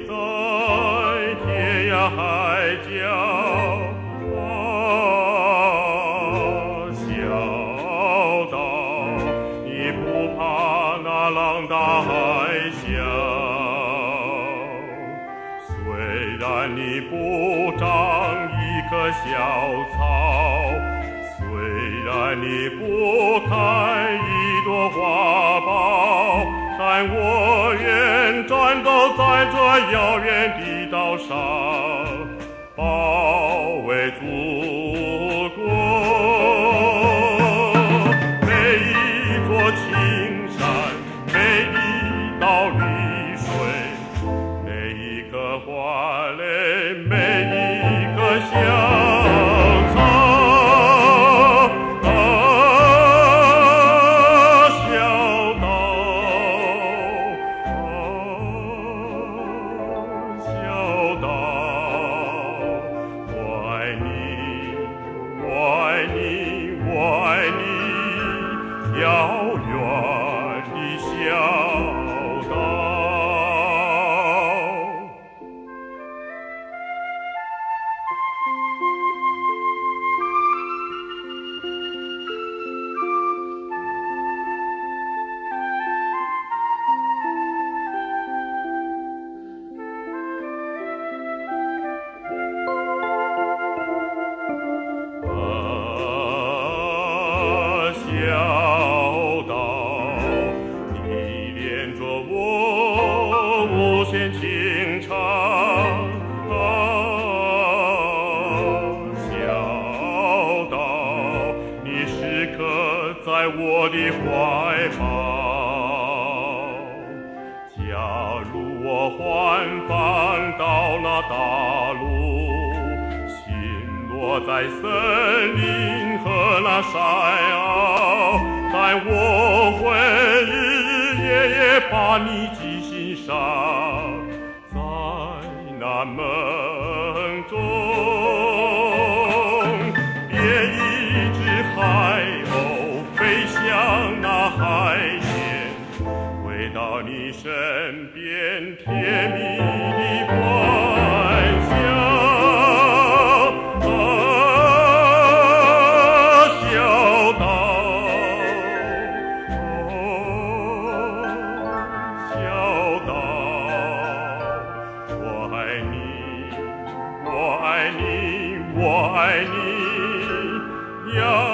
在天涯海角，小岛，你不怕那浪大海啸？虽然你不长一棵小草，虽然你不开一朵花苞，但我愿战斗在这遥远的岛上，保卫祖国。每一座青山，每一道绿水，每一颗花蕾，每一颗小草，小岛，小岛，我爱你，我爱你，我爱你，遥远的小岛。小岛，你连着我无限情长。小岛，你时刻在我的怀抱。假如我换放到那大陆，落在森林和那山坳，但我会日日夜夜把你记心上，在那梦中，变一只海鸥飞向那海边，回到你身边，甜蜜的欢笑。我爱你，我爱你，要